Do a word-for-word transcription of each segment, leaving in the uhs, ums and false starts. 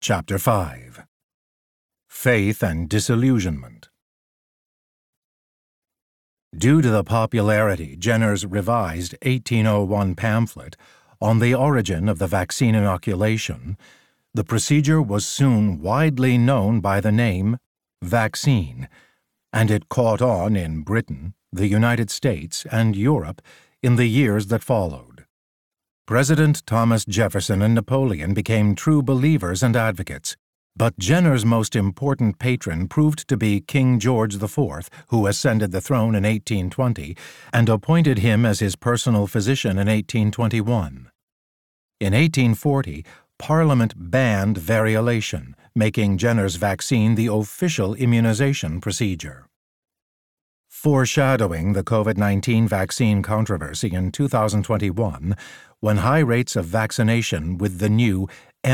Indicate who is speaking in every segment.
Speaker 1: Chapter five. Faith and Disillusionment. Due to the popularity Jenner's revised eighteen oh one pamphlet on the origin of the vaccine inoculation, the procedure was soon widely known by the name vaccine, and it caught on in Britain, the United States, and Europe in the years that followed. President Thomas Jefferson and Napoleon became true believers and advocates, but Jenner's most important patron proved to be King George the Fourth, who ascended the throne in eighteen twenty and appointed him as his personal physician in eighteen twenty-one. In eighteen forty, Parliament banned variolation, making Jenner's vaccine the official immunization procedure. Foreshadowing the COVID nineteen vaccine controversy in two thousand twenty-one, when high rates of vaccination with the new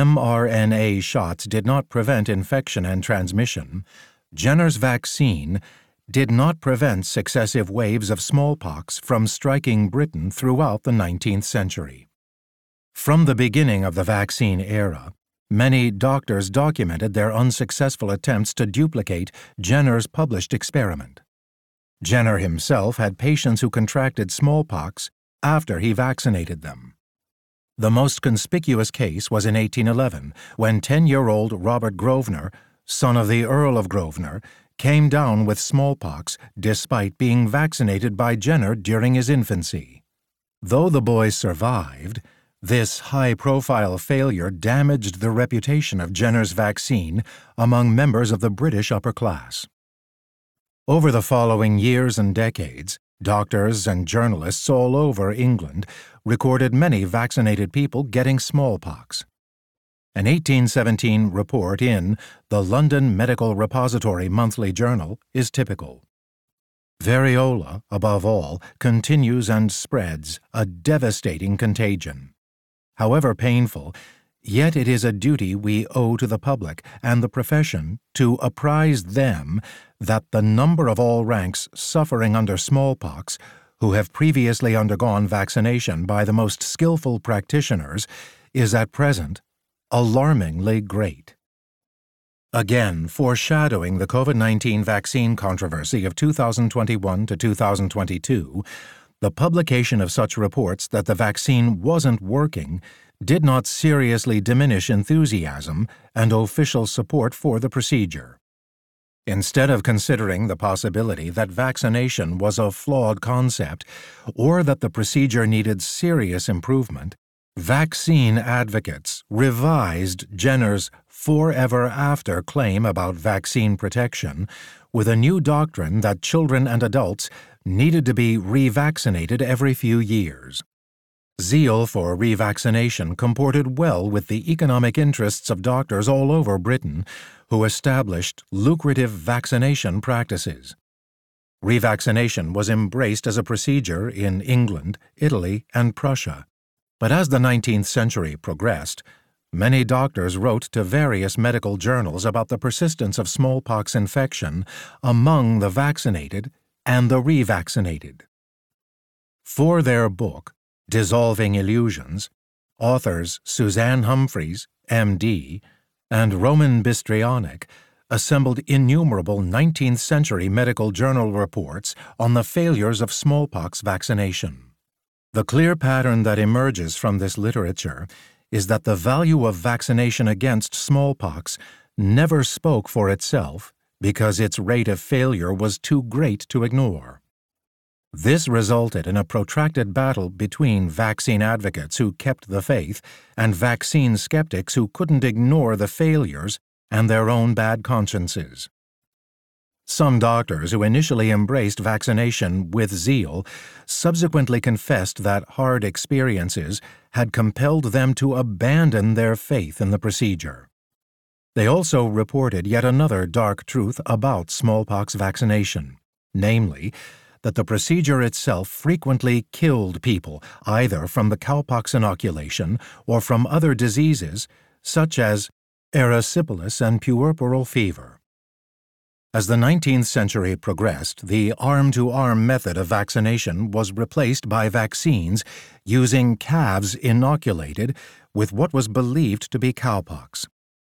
Speaker 1: mRNA shots did not prevent infection and transmission, Jenner's vaccine did not prevent successive waves of smallpox from striking Britain throughout the nineteenth century. From the beginning of the vaccine era, many doctors documented their unsuccessful attempts to duplicate Jenner's published experiment. Jenner himself had patients who contracted smallpox after he vaccinated them. The most conspicuous case was in eighteen eleven, when ten-year-old Robert Grosvenor, son of the Earl of Grosvenor, came down with smallpox despite being vaccinated by Jenner during his infancy. Though the boy survived, this high-profile failure damaged the reputation of Jenner's vaccine among members of the British upper class. Over the following years and decades, doctors and journalists all over England recorded many vaccinated people getting smallpox. An eighteen seventeen report in the London Medical Repository Monthly Journal is typical. Variola, above all, continues and spreads, a devastating contagion. However painful, yet it is a duty we owe to the public and the profession to apprise them that the number of all ranks suffering under smallpox who have previously undergone vaccination by the most skillful practitioners is at present alarmingly great. Again, foreshadowing the COVID nineteen vaccine controversy of two thousand twenty-one to two thousand twenty-two, the publication of such reports that the vaccine wasn't working did not seriously diminish enthusiasm and official support for the procedure. Instead of considering the possibility that vaccination was a flawed concept or that the procedure needed serious improvement, vaccine advocates revised Jenner's forever after claim about vaccine protection with a new doctrine that children and adults needed to be revaccinated every few years. Zeal for revaccination comported well with the economic interests of doctors all over Britain who established lucrative vaccination practices. Revaccination was embraced as a procedure in England, Italy, and Prussia. But as the nineteenth century progressed, many doctors wrote to various medical journals about the persistence of smallpox infection among the vaccinated and the revaccinated. For their book, Dissolving Illusions, authors Suzanne Humphreys, M D, and Roman Bystrionyk assembled innumerable nineteenth century medical journal reports on the failures of smallpox vaccination. The clear pattern that emerges from this literature is that the value of vaccination against smallpox never spoke for itself because its rate of failure was too great to ignore. This resulted in a protracted battle between vaccine advocates who kept the faith and vaccine skeptics who couldn't ignore the failures and their own bad consciences. Some doctors who initially embraced vaccination with zeal subsequently confessed that hard experiences had compelled them to abandon their faith in the procedure. They also reported yet another dark truth about smallpox vaccination, namely, that the procedure itself frequently killed people either from the cowpox inoculation or from other diseases such as erysipelas and puerperal fever. As the nineteenth century progressed, the arm-to-arm method of vaccination was replaced by vaccines using calves inoculated with what was believed to be cowpox.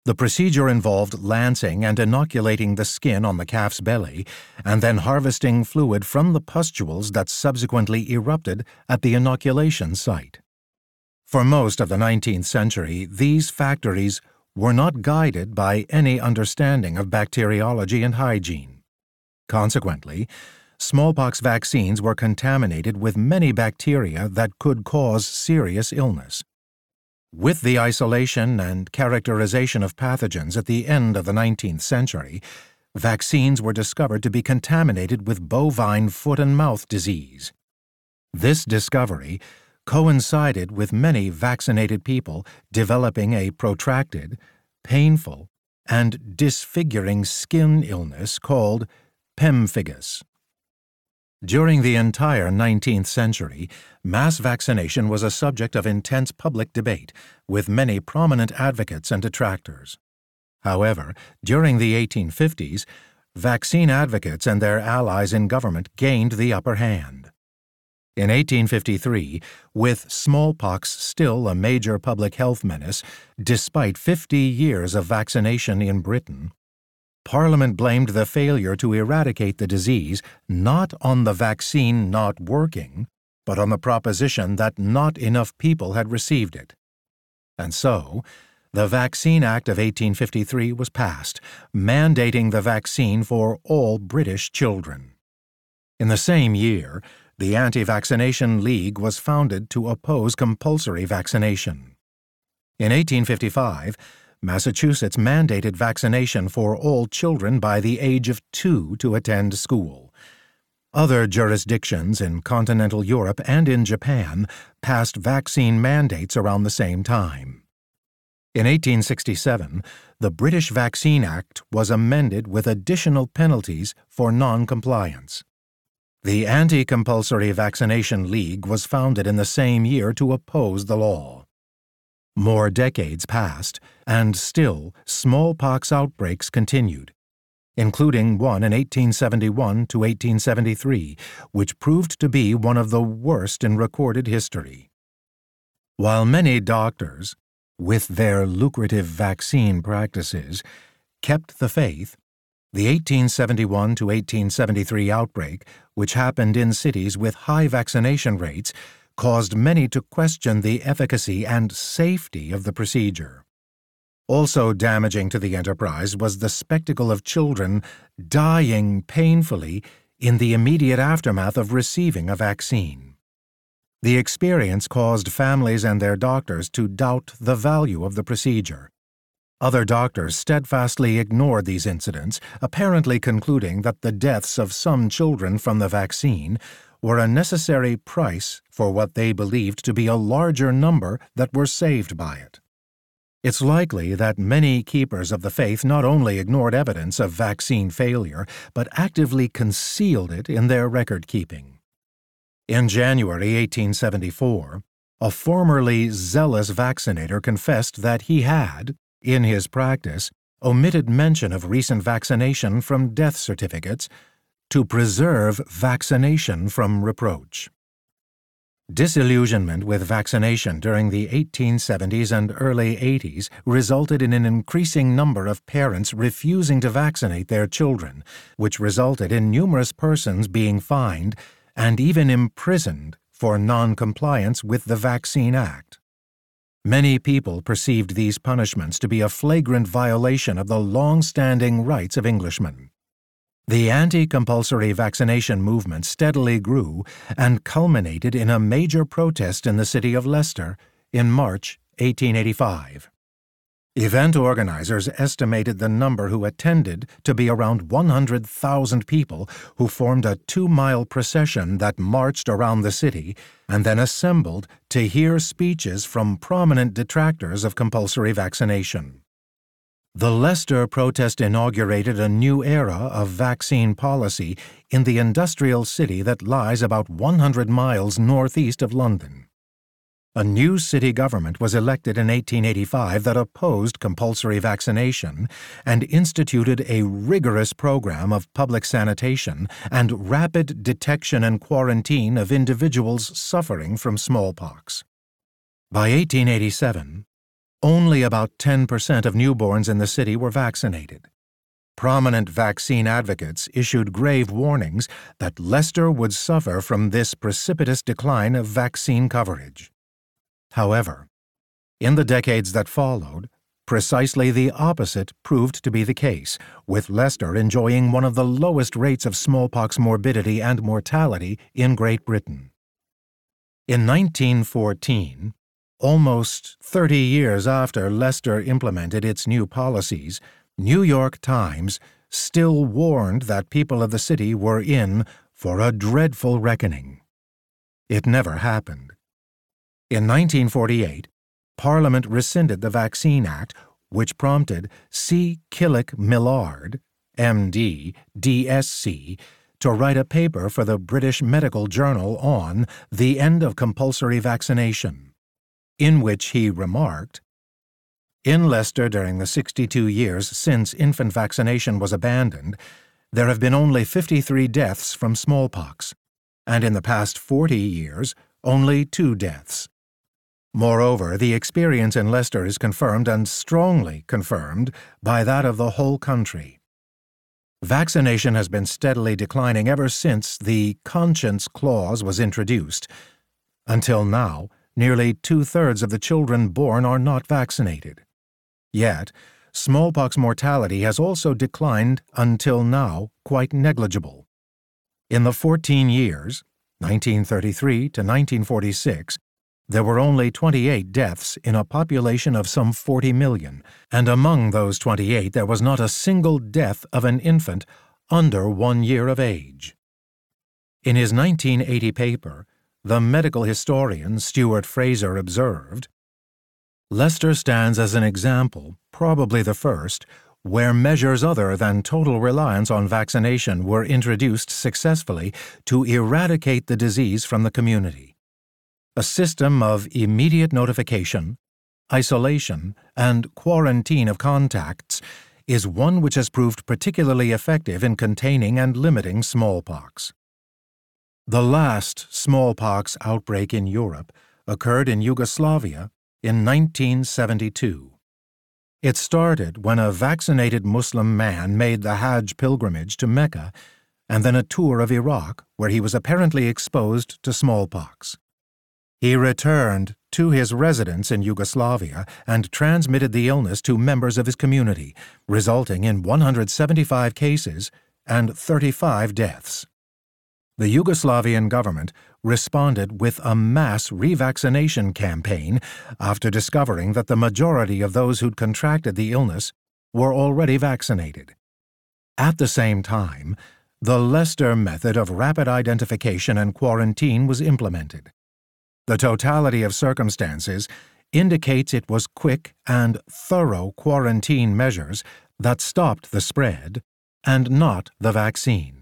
Speaker 1: The procedure involved lancing and inoculating the skin on the calf's belly and then harvesting fluid from the pustules that subsequently erupted at the inoculation site. For most of the nineteenth century, these factories were not guided by any understanding of bacteriology and hygiene. Consequently, smallpox vaccines were contaminated with many bacteria that could cause serious illness. With the isolation and characterization of pathogens at the end of the nineteenth century, vaccines were discovered to be contaminated with bovine foot and mouth disease. This discovery coincided with many vaccinated people developing a protracted, painful, and disfiguring skin illness called pemphigus. During the entire nineteenth century, mass vaccination was a subject of intense public debate, with many prominent advocates and detractors. However, during the eighteen fifties, vaccine advocates and their allies in government gained the upper hand. In eighteen fifty-three, with smallpox still a major public health menace, despite fifty years of vaccination in Britain, Parliament blamed the failure to eradicate the disease not on the vaccine not working, but on the proposition that not enough people had received it. And so, the Vaccine Act of eighteen fifty-three was passed, mandating the vaccine for all British children. In the same year, the Anti-Vaccination League was founded to oppose compulsory vaccination. In eighteen fifty-five, Massachusetts mandated vaccination for all children by the age of two to attend school. Other jurisdictions in continental Europe and in Japan passed vaccine mandates around the same time. In eighteen sixty-seven, the British Vaccine Act was amended with additional penalties for non-compliance. The Anti-Compulsory Vaccination League was founded in the same year to oppose the law. More decades passed, and still smallpox outbreaks continued, including one in eighteen seventy-one to eighteen seventy-three, which proved to be one of the worst in recorded history. While many doctors, with their lucrative vaccine practices, kept the faith, the eighteen seventy-one to eighteen seventy-three outbreak, which happened in cities with high vaccination rates, caused many to question the efficacy and safety of the procedure. Also damaging to the enterprise was the spectacle of children dying painfully in the immediate aftermath of receiving a vaccine. The experience caused families and their doctors to doubt the value of the procedure. Other doctors steadfastly ignored these incidents, apparently concluding that the deaths of some children from the vaccine were a necessary price for what they believed to be a larger number that were saved by it. It's likely that many keepers of the faith not only ignored evidence of vaccine failure, but actively concealed it in their record-keeping. In January eighteen seventy-four, a formerly zealous vaccinator confessed that he had, in his practice, omitted mention of recent vaccination from death certificates to preserve vaccination from reproach. Disillusionment with vaccination during the eighteen seventies and early eighties resulted in an increasing number of parents refusing to vaccinate their children, which resulted in numerous persons being fined and even imprisoned for non-compliance with the Vaccine Act. Many people perceived these punishments to be a flagrant violation of the long-standing rights of Englishmen. The anti-compulsory vaccination movement steadily grew and culminated in a major protest in the city of Leicester in March eighteen eighty-five. Event organizers estimated the number who attended to be around one hundred thousand people, who formed a two-mile procession that marched around the city and then assembled to hear speeches from prominent detractors of compulsory vaccination. The Leicester protest inaugurated a new era of vaccine policy in the industrial city that lies about one hundred miles northeast of London. A new city government was elected in eighteen eighty-five that opposed compulsory vaccination and instituted a rigorous program of public sanitation and rapid detection and quarantine of individuals suffering from smallpox. By eighteen eighty-seven, Only about ten percent of newborns in the city were vaccinated. Prominent vaccine advocates issued grave warnings that Leicester would suffer from this precipitous decline of vaccine coverage. However, in the decades that followed, precisely the opposite proved to be the case, with Leicester enjoying one of the lowest rates of smallpox morbidity and mortality in Great Britain. In nineteen fourteen, almost thirty years after Leicester implemented its new policies, New York Times still warned that people of the city were in for a dreadful reckoning. It never happened. In nineteen forty-eight, Parliament rescinded the Vaccine Act, which prompted C. Killick Millard, M D, D S C, to write a paper for the British Medical Journal on the end of compulsory vaccination, in which he remarked, "In Leicester during the sixty-two years since infant vaccination was abandoned, there have been only fifty-three deaths from smallpox, and in the past forty years, only two deaths. Moreover, the experience in Leicester is confirmed and strongly confirmed by that of the whole country. Vaccination has been steadily declining ever since the conscience clause was introduced. Until now, nearly two-thirds of the children born are not vaccinated. Yet, smallpox mortality has also declined until now quite negligible. In the fourteen years, nineteen thirty-three to nineteen forty-six, there were only twenty-eight deaths in a population of some forty million, and among those twenty-eight there was not a single death of an infant under one year of age." In his nineteen eighty paper, the medical historian Stuart Fraser observed, "Leicester stands as an example, probably the first, where measures other than total reliance on vaccination were introduced successfully to eradicate the disease from the community. A system of immediate notification, isolation, and quarantine of contacts is one which has proved particularly effective in containing and limiting smallpox. The last smallpox outbreak in Europe occurred in Yugoslavia in nineteen seventy-two. It started when a vaccinated Muslim man made the Hajj pilgrimage to Mecca and then a tour of Iraq where he was apparently exposed to smallpox. He returned to his residence in Yugoslavia and transmitted the illness to members of his community, resulting in one hundred seventy-five cases and thirty-five deaths. The Yugoslavian government responded with a mass revaccination campaign after discovering that the majority of those who'd contracted the illness were already vaccinated. At the same time, the Leicester method of rapid identification and quarantine was implemented. The totality of circumstances indicates it was quick and thorough quarantine measures that stopped the spread, and not the vaccine.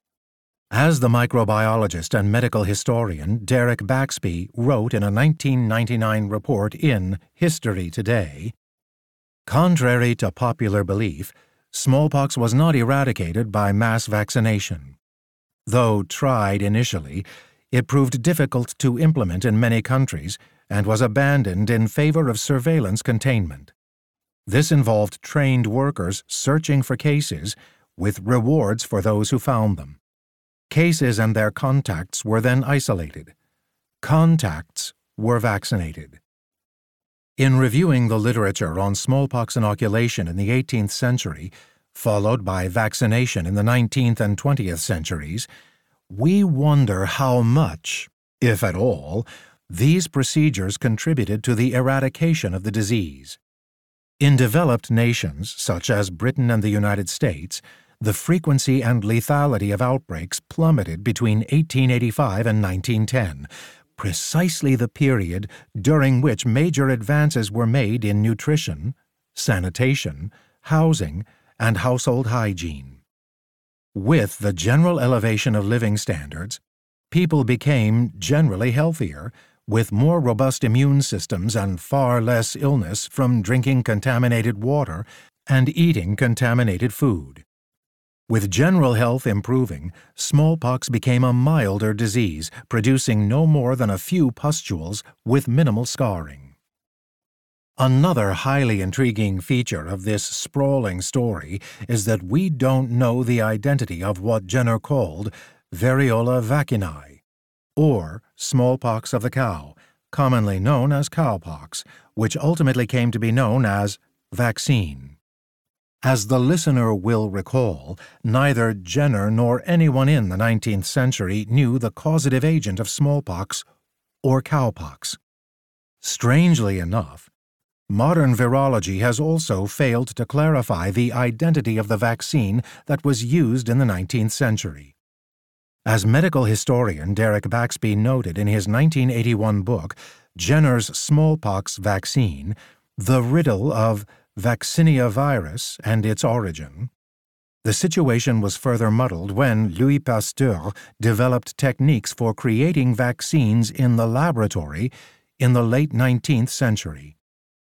Speaker 1: As the microbiologist and medical historian Derek Baxby wrote in a nineteen ninety-nine report in History Today, contrary to popular belief, smallpox was not eradicated by mass vaccination. Though tried initially, it proved difficult to implement in many countries and was abandoned in favor of surveillance containment. This involved trained workers searching for cases, with rewards for those who found them. Cases and their contacts were then isolated. Contacts were vaccinated. In reviewing the literature on smallpox inoculation in the eighteenth century, followed by vaccination in the nineteenth and twentieth centuries, we wonder how much, if at all, these procedures contributed to the eradication of the disease. In developed nations, such as Britain and the United States, the frequency and lethality of outbreaks plummeted between eighteen eighty-five and nineteen ten, precisely the period during which major advances were made in nutrition, sanitation, housing, and household hygiene. With the general elevation of living standards, people became generally healthier, with more robust immune systems and far less illness from drinking contaminated water and eating contaminated food. With general health improving, smallpox became a milder disease, producing no more than a few pustules with minimal scarring. Another highly intriguing feature of this sprawling story is that we don't know the identity of what Jenner called variola vaccinii, or smallpox of the cow, commonly known as cowpox, which ultimately came to be known as vaccine. As the listener will recall, neither Jenner nor anyone in the nineteenth century knew the causative agent of smallpox or cowpox. Strangely enough, modern virology has also failed to clarify the identity of the vaccine that was used in the nineteenth century. As medical historian Derek Baxby noted in his nineteen eighty-one book, Jenner's Smallpox Vaccine, The Riddle of Vaccinia Virus and Its Origin, the situation was further muddled when Louis Pasteur developed techniques for creating vaccines in the laboratory in the late nineteenth century.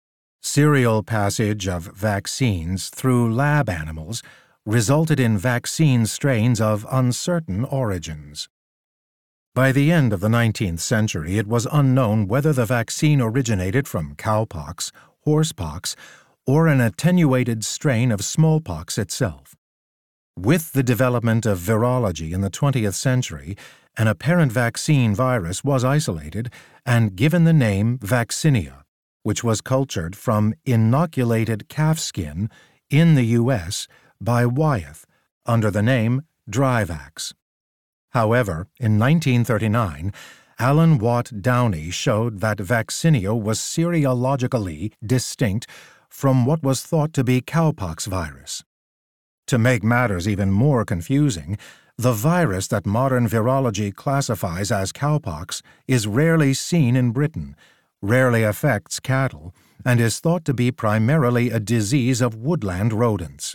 Speaker 1: Serial passage of vaccines through lab animals resulted in vaccine strains of uncertain origins. By the end of the nineteenth century, it was unknown whether the vaccine originated from cowpox, horsepox, or an attenuated strain of smallpox itself. With the development of virology in the twentieth century, an apparent vaccine virus was isolated and given the name vaccinia, which was cultured from inoculated calf skin in the U S by Wyeth under the name Dryvax. However, in nineteen thirty-nine, Alan Watt Downey showed that vaccinia was serologically distinct from what was thought to be cowpox virus. To make matters even more confusing, the virus that modern virology classifies as cowpox is rarely seen in Britain, rarely affects cattle, and is thought to be primarily a disease of woodland rodents.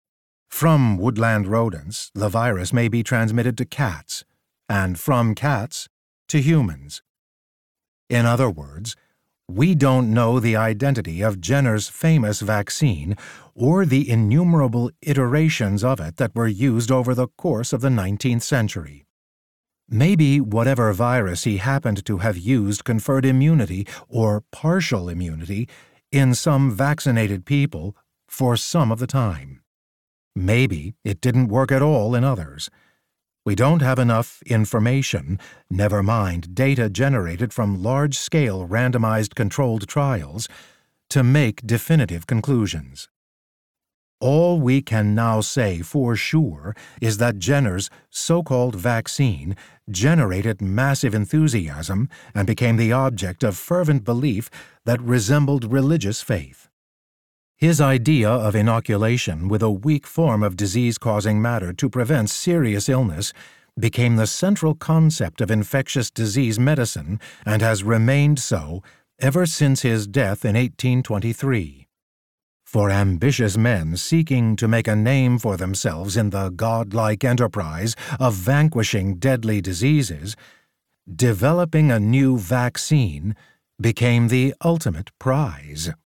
Speaker 1: From woodland rodents, the virus may be transmitted to cats, and from cats to humans. In other words, we don't know the identity of Jenner's famous vaccine or the innumerable iterations of it that were used over the course of the nineteenth century. Maybe whatever virus he happened to have used conferred immunity or partial immunity in some vaccinated people for some of the time. Maybe it didn't work at all in others. We don't have enough information, never mind data generated from large-scale randomized controlled trials, to make definitive conclusions. All we can now say for sure is that Jenner's so-called vaccine generated massive enthusiasm and became the object of fervent belief that resembled religious faith. His idea of inoculation with a weak form of disease-causing matter to prevent serious illness became the central concept of infectious disease medicine and has remained so ever since his death in eighteen twenty-three. For ambitious men seeking to make a name for themselves in the godlike enterprise of vanquishing deadly diseases, developing a new vaccine became the ultimate prize.